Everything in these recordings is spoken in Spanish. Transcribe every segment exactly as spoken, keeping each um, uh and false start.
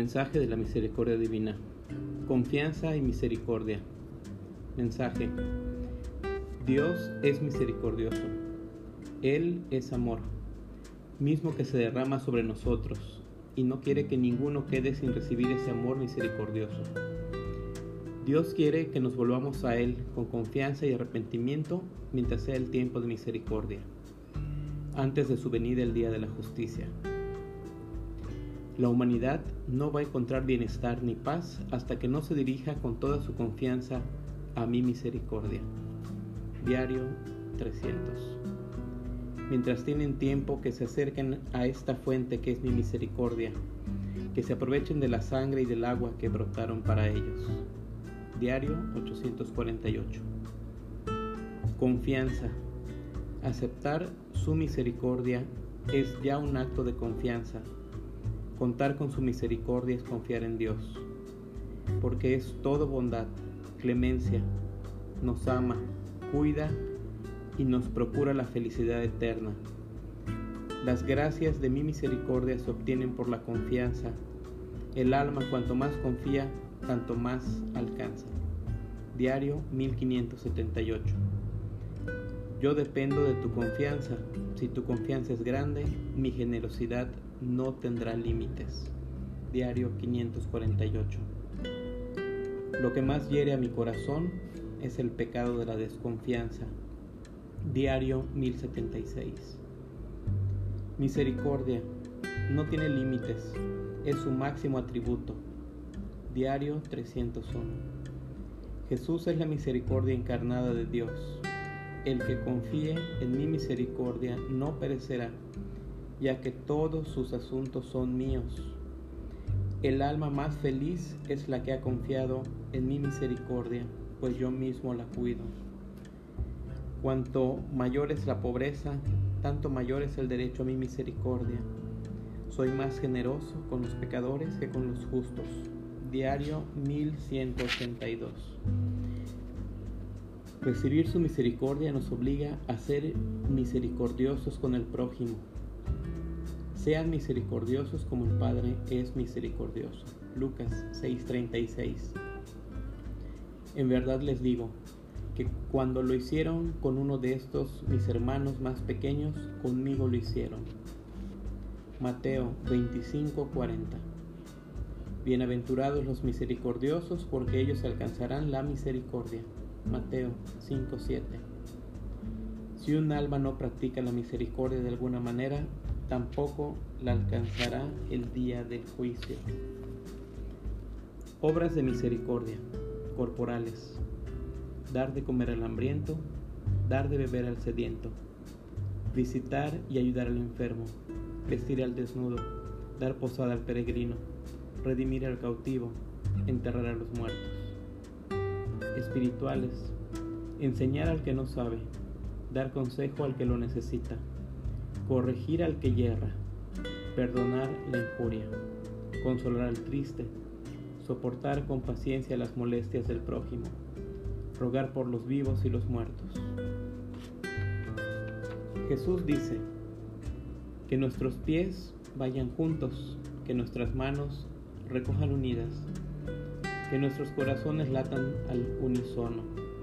Mensaje de la misericordia divina. Confianza y misericordia. Mensaje. Dios es misericordioso. Él es amor, mismo que se derrama sobre nosotros, y no quiere que ninguno quede sin recibir ese amor misericordioso. Dios quiere que nos volvamos a Él con confianza y arrepentimiento mientras sea el tiempo de misericordia, antes de su venida el día de la justicia. La humanidad no va a encontrar bienestar ni paz hasta que no se dirija con toda su confianza a mi misericordia. Diario trescientos. Mientras tienen tiempo, que se acerquen a esta fuente que es mi misericordia, que se aprovechen de la sangre y del agua que brotaron para ellos. Diario ochocientos cuarenta y ocho. Confianza. Aceptar su misericordia es ya un acto de confianza. Contar con su misericordia es confiar en Dios, porque es todo bondad, clemencia, nos ama, cuida y nos procura la felicidad eterna. Las gracias de mi misericordia se obtienen por la confianza. El alma, cuanto más confía, tanto más alcanza. Diario mil quinientos setenta y ocho. Yo dependo de tu confianza. Si tu confianza es grande, mi generosidad no tendrá límites. Diario quinientos cuarenta y ocho. Lo que más hiere a mi corazón es el pecado de la desconfianza. Diario mil setenta y seis. Misericordia no tiene límites, es su máximo atributo. Diario trescientos uno. Jesús es la misericordia encarnada de Dios. El que confíe en mi misericordia no perecerá, ya que todos sus asuntos son míos. El alma más feliz es la que ha confiado en mi misericordia, pues yo mismo la cuido. Cuanto mayor es la pobreza, tanto mayor es el derecho a mi misericordia. Soy más generoso con los pecadores que con los justos. Diario mil ciento ochenta y dos. Recibir su misericordia nos obliga a ser misericordiosos con el prójimo. Sean misericordiosos como el Padre es misericordioso. Lucas seis treinta y seis. En verdad les digo que cuando lo hicieron con uno de estos mis hermanos más pequeños, conmigo lo hicieron. Mateo veinticinco cuarenta. Bienaventurados los misericordiosos, porque ellos alcanzarán la misericordia. Mateo cinco siete. Si un alma no practica la misericordia de alguna manera, tampoco la alcanzará el día del juicio. Obras de misericordia corporales: dar de comer al hambriento, dar de beber al sediento, visitar y ayudar al enfermo, vestir al desnudo, dar posada al peregrino, redimir al cautivo, enterrar a los muertos. Espirituales: enseñar al que no sabe, dar consejo al que lo necesita, corregir al que yerra, perdonar la injuria, consolar al triste, soportar con paciencia las molestias del prójimo, rogar por los vivos y los muertos. Jesús dice que nuestros pies vayan juntos, que nuestras manos recojan unidas, que nuestros corazones latan al unísono,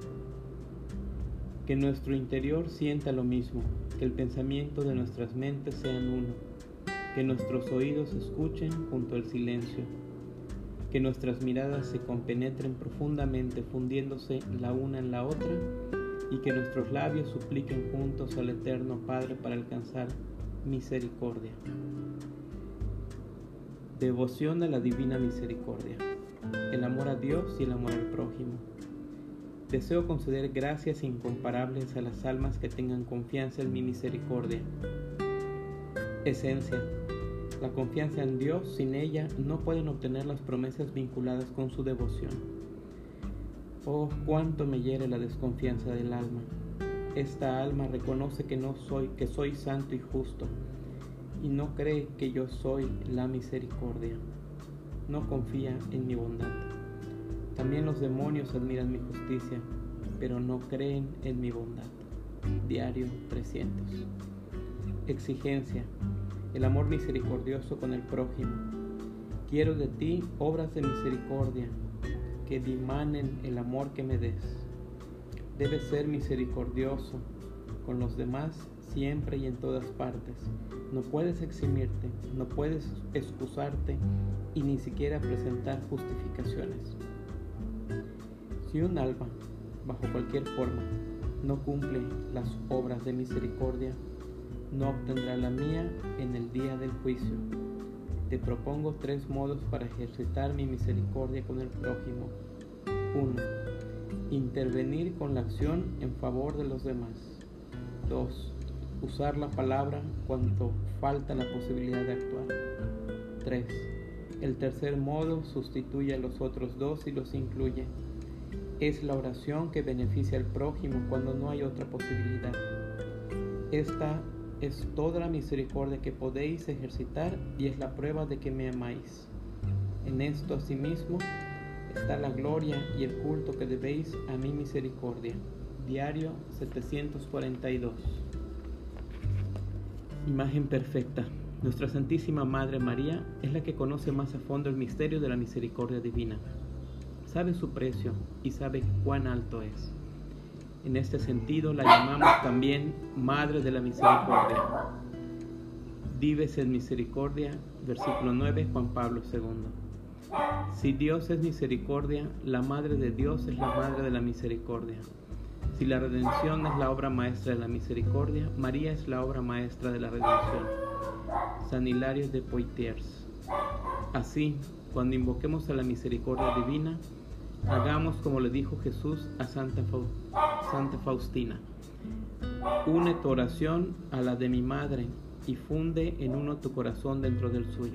que nuestro interior sienta lo mismo, que el pensamiento de nuestras mentes sean uno, que nuestros oídos escuchen junto al silencio, que nuestras miradas se compenetren profundamente, fundiéndose la una en la otra, y que nuestros labios supliquen juntos al Eterno Padre para alcanzar misericordia. Devoción a la divina misericordia. El amor a Dios y el amor al prójimo. Deseo conceder gracias incomparables a las almas que tengan confianza en mi misericordia. Esencia: la confianza en Dios, sin ella no pueden obtener las promesas vinculadas con su devoción. Oh, cuánto me hiere la desconfianza del alma. Esta alma reconoce que no soy, que soy santo y justo, y no cree que yo soy la misericordia. No confía en mi bondad. También los demonios admiran mi justicia, pero no creen en mi bondad. Diario trescientos. Exigencia: el amor misericordioso con el prójimo. Quiero de ti obras de misericordia que dimanen el amor que me des. Debes ser misericordioso con los demás siempre y en todas partes. No puedes eximirte, no puedes excusarte y ni siquiera presentar justificaciones. Si un alma, bajo cualquier forma, no cumple las obras de misericordia, no obtendrá la mía en el día del juicio. Te propongo tres modos para ejercitar mi misericordia con el prójimo. uno. Intervenir con la acción en favor de los demás. dos. Usar la palabra cuando falta la posibilidad de actuar. tres. El tercer modo sustituye a los otros dos y los incluye. Es la oración que beneficia al prójimo cuando no hay otra posibilidad. Esta es toda la misericordia que podéis ejercitar y es la prueba de que me amáis. En esto asimismo está la gloria y el culto que debéis a mi misericordia. Diario setecientos cuarenta y dos. Imagen perfecta. Nuestra Santísima Madre María es la que conoce más a fondo el misterio de la misericordia divina. Sabe su precio y sabe cuán alto es. En este sentido la llamamos también Madre de la Misericordia. Vives en misericordia, versículo nueve, Juan Pablo segundo. Si Dios es misericordia, la Madre de Dios es la Madre de la Misericordia. Si la redención es la obra maestra de la misericordia, María es la obra maestra de la redención. San Hilario de Poitiers. Así, cuando invoquemos a la misericordia divina, hagamos como le dijo Jesús a Santa, Santa Faustina: une tu oración a la de mi madre y funde en uno tu corazón dentro del suyo.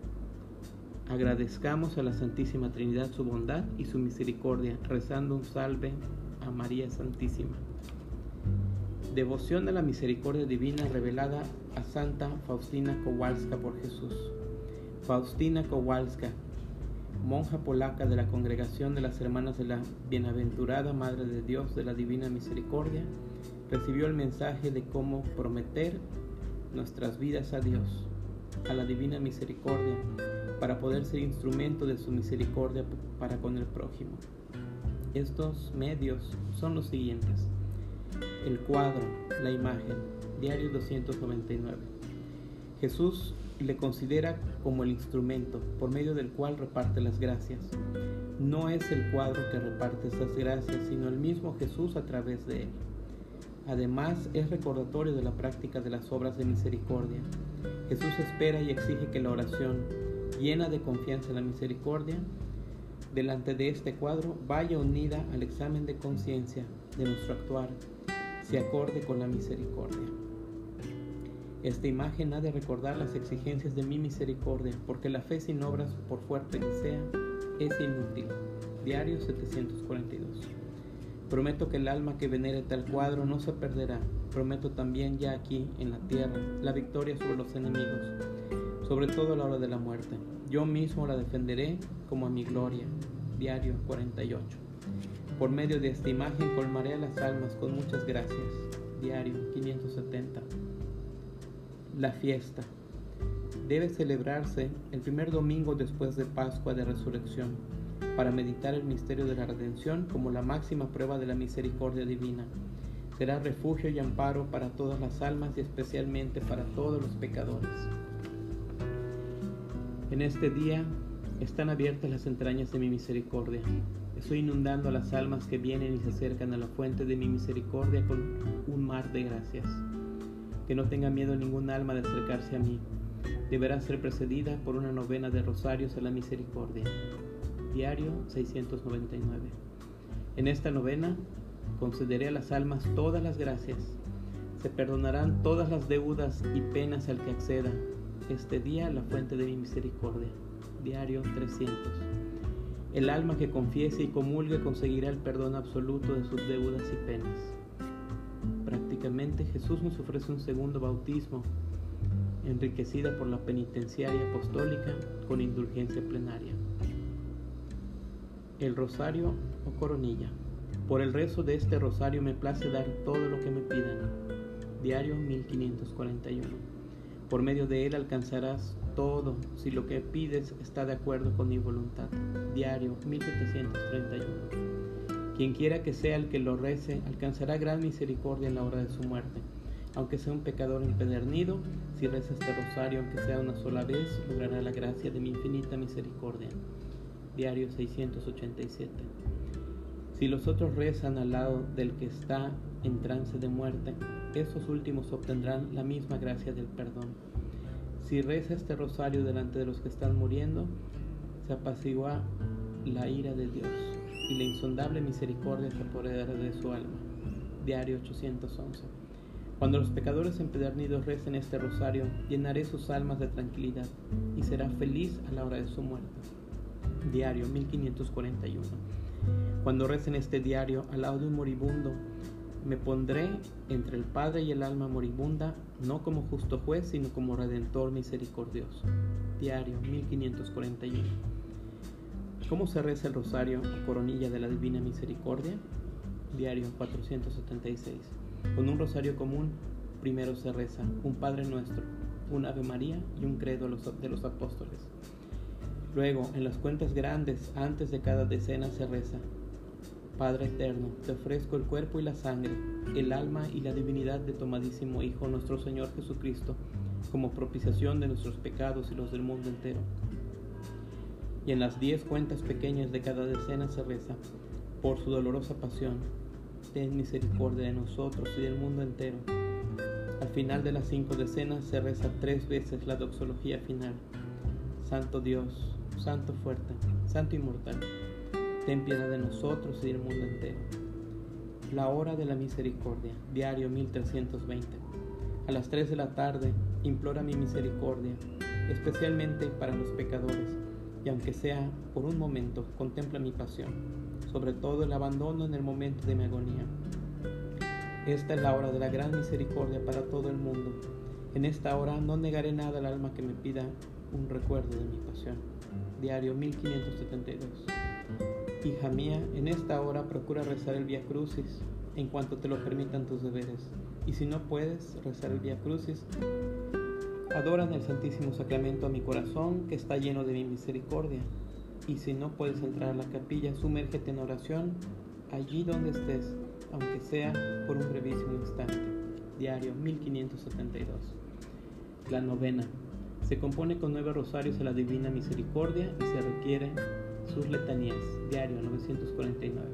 Agradezcamos a la Santísima Trinidad su bondad y su misericordia, rezando un salve a María Santísima. Devoción a la misericordia divina revelada a Santa Faustina Kowalska por Jesús. Faustina Kowalska, monja polaca de la Congregación de las Hermanas de la Bienaventurada Madre de Dios de la Divina Misericordia, recibió el mensaje de cómo prometer nuestras vidas a Dios, a la Divina Misericordia, para poder ser instrumento de su misericordia para con el prójimo. Estos medios son los siguientes: el cuadro, la imagen, diario doscientos noventa y nueve. Jesús le considera como el instrumento por medio del cual reparte las gracias. No es el cuadro que reparte esas gracias, sino el mismo Jesús a través de él. Además, es recordatorio de la práctica de las obras de misericordia. Jesús espera y exige que la oración, llena de confianza en la misericordia, delante de este cuadro, vaya unida al examen de conciencia de nuestro actuar, se acorde con la misericordia. Esta imagen ha de recordar las exigencias de mi misericordia, porque la fe sin obras, por fuerte que sea, es inútil. Diario setecientos cuarenta y dos. Prometo que el alma que venere tal cuadro no se perderá. Prometo también ya aquí, en la tierra, la victoria sobre los enemigos, sobre todo a la hora de la muerte. Yo mismo la defenderé como a mi gloria. Diario cuarenta y ocho. Por medio de esta imagen colmaré a las almas con muchas gracias. Diario quinientos setenta. La fiesta debe celebrarse el primer domingo después de Pascua de Resurrección, para meditar el misterio de la redención como la máxima prueba de la misericordia divina. Será refugio y amparo para todas las almas y especialmente para todos los pecadores. En este día están abiertas las entrañas de mi misericordia. Estoy inundando a las almas que vienen y se acercan a la fuente de mi misericordia con un mar de gracias. Que no tenga miedo ningún alma de acercarse a mí. Deberá ser precedida por una novena de rosarios a la misericordia. Diario seiscientos noventa y nueve. En esta novena concederé a las almas todas las gracias. Se perdonarán todas las deudas y penas al que acceda este día a la fuente de mi misericordia. Diario trescientos. El alma que confiese y comulgue conseguirá el perdón absoluto de sus deudas y penas. Prácticamente Jesús nos ofrece un segundo bautismo, enriquecida por la penitenciaria apostólica con indulgencia plenaria. El rosario o coronilla. Por el rezo de este rosario me place dar todo lo que me pidan. Diario mil quinientos cuarenta y uno. Por medio de él alcanzarás todo si lo que pides está de acuerdo con mi voluntad. Diario mil setecientos treinta y uno. Quien quiera que sea el que lo rece, alcanzará gran misericordia en la hora de su muerte. Aunque sea un pecador empedernido, si reza este rosario, aunque sea una sola vez, logrará la gracia de mi infinita misericordia. Diario seiscientos ochenta y siete. Si los otros rezan al lado del que está en trance de muerte, esos últimos obtendrán la misma gracia del perdón. Si reza este rosario delante de los que están muriendo, se apacigua la ira de Dios y la insondable misericordia se apoderará de su alma. Diario ochocientos once. Cuando los pecadores empedernidos recen este rosario, llenaré sus almas de tranquilidad y será feliz a la hora de su muerte. Diario mil quinientos cuarenta y uno. Cuando recen este diario al lado de un moribundo, me pondré entre el Padre y el alma moribunda, no como justo juez, sino como redentor misericordioso. Diario mil quinientos cuarenta y uno. ¿Cómo se reza el rosario o coronilla de la Divina Misericordia? Diario cuatrocientos setenta y seis. Con un rosario común, primero se reza un Padre Nuestro, un Ave María y un credo de los apóstoles. Luego, en las cuentas grandes, antes de cada decena se reza: Padre eterno, te ofrezco el cuerpo y la sangre, el alma y la divinidad de tu amadísimo Hijo, nuestro Señor Jesucristo, como propiciación de nuestros pecados y los del mundo entero. Y en las diez cuentas pequeñas de cada decena se reza: por su dolorosa pasión, ten misericordia de nosotros y del mundo entero. Al final de las cinco decenas se reza tres veces la doxología final: Santo Dios, Santo fuerte, Santo inmortal, ten piedad de nosotros y del mundo entero. La hora de la misericordia, diario mil trescientos veinte. A las tres de la tarde, implora mi misericordia, especialmente para los pecadores, y aunque sea por un momento, contempla mi pasión, sobre todo el abandono en el momento de mi agonía. Esta es la hora de la gran misericordia para todo el mundo. En esta hora no negaré nada al alma que me pida un recuerdo de mi pasión. Diario mil quinientos setenta y dos. Hija mía, en esta hora procura rezar el Vía Crucis en cuanto te lo permitan tus deberes. Y si no puedes rezar el Vía Crucis, adora en el Santísimo Sacramento a mi corazón, que está lleno de mi misericordia. Y si no puedes entrar a la capilla, sumérgete en oración allí donde estés, aunque sea por un brevísimo instante. Diario mil quinientos setenta y dos. La novena. Se compone con nueve rosarios a la Divina Misericordia y se requiere sus letanías. Diario novecientos cuarenta y nueve.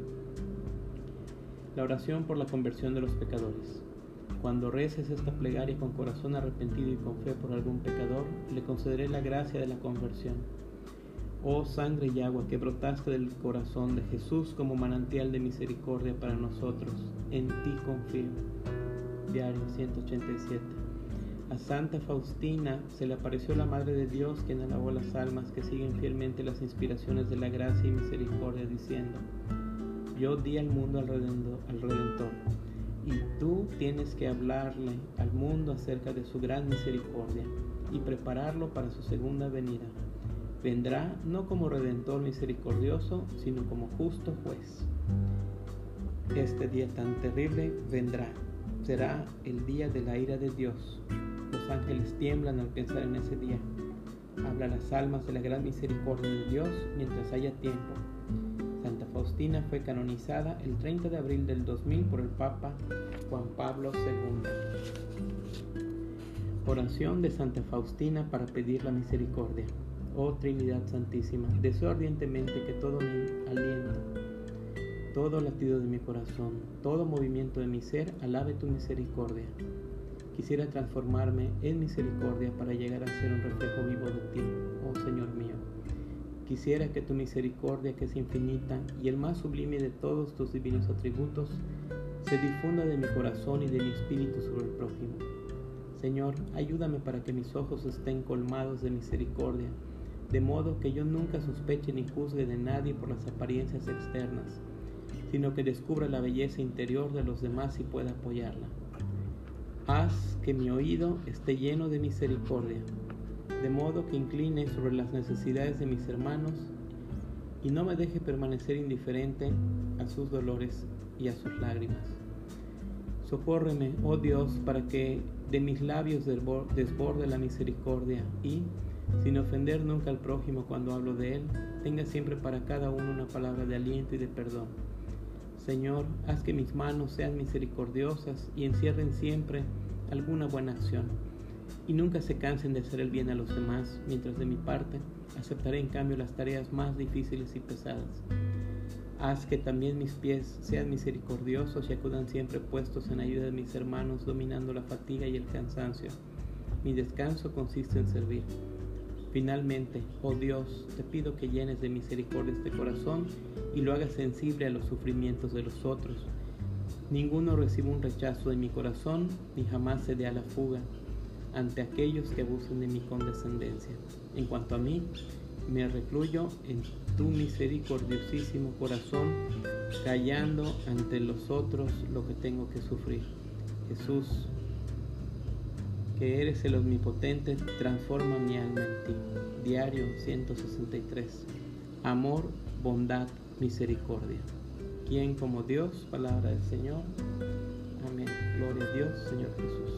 La oración por la conversión de los pecadores. Cuando reces esta plegaria con corazón arrepentido y con fe por algún pecador, le concederé la gracia de la conversión. Oh sangre y agua que brotaste del corazón de Jesús como manantial de misericordia para nosotros, en ti confío. Diario ciento ochenta y siete. A Santa Faustina se le apareció la Madre de Dios, quien alabó las almas que siguen fielmente las inspiraciones de la gracia y misericordia, diciendo: yo di al mundo al Redentor, al Redentor, y tú tienes que hablarle al mundo acerca de su gran misericordia y prepararlo para su segunda venida. Vendrá no como Redentor misericordioso, sino como justo juez. Este día tan terrible vendrá. Será el día de la ira de Dios. Los ángeles tiemblan al pensar en ese día. Habla a las almas de la gran misericordia de Dios mientras haya tiempo. Santa Faustina fue canonizada el treinta de abril del dos mil por el Papa Juan Pablo segundo. Oración de Santa Faustina para pedir la misericordia. Oh Trinidad Santísima, deseo ardientemente que todo mi aliento, todo latido de mi corazón, todo movimiento de mi ser alabe tu misericordia. Quisiera transformarme en misericordia para llegar a ser un reflejo vivo de ti, oh Señor mío. Quisiera que tu misericordia, que es infinita y el más sublime de todos tus divinos atributos, se difunda de mi corazón y de mi espíritu sobre el prójimo. Señor, ayúdame para que mis ojos estén colmados de misericordia, de modo que yo nunca sospeche ni juzgue de nadie por las apariencias externas, sino que descubra la belleza interior de los demás y pueda apoyarla. Haz que mi oído esté lleno de misericordia, de modo que incline sobre las necesidades de mis hermanos y no me deje permanecer indiferente a sus dolores y a sus lágrimas. Socórreme, oh Dios, para que de mis labios desborde la misericordia y, sin ofender nunca al prójimo cuando hablo de él. Tenga siempre para cada uno una palabra de aliento y de perdón. Señor, haz que mis manos sean misericordiosas y encierren siempre alguna buena acción, y nunca se cansen de hacer el bien a los demás, mientras de mi parte aceptaré en cambio las tareas más difíciles y pesadas. Haz que también mis pies sean misericordiosos y acudan siempre puestos en ayuda de mis hermanos, dominando la fatiga y el cansancio. Mi descanso consiste en servir. Finalmente, oh Dios, te pido que llenes de misericordia este corazón y lo hagas sensible a los sufrimientos de los otros. Ninguno reciba un rechazo de mi corazón, ni jamás se dé a la fuga ante aquellos que abusen de mi condescendencia. En cuanto a mí, me recluyo en tu misericordiosísimo corazón, callando ante los otros lo que tengo que sufrir. Jesús, que eres el omnipotente, transforma mi alma en ti. Diario ciento sesenta y tres. Amor, bondad, misericordia. ¿Quién como Dios? Palabra del Señor. Amén. Gloria a Dios, Señor Jesús.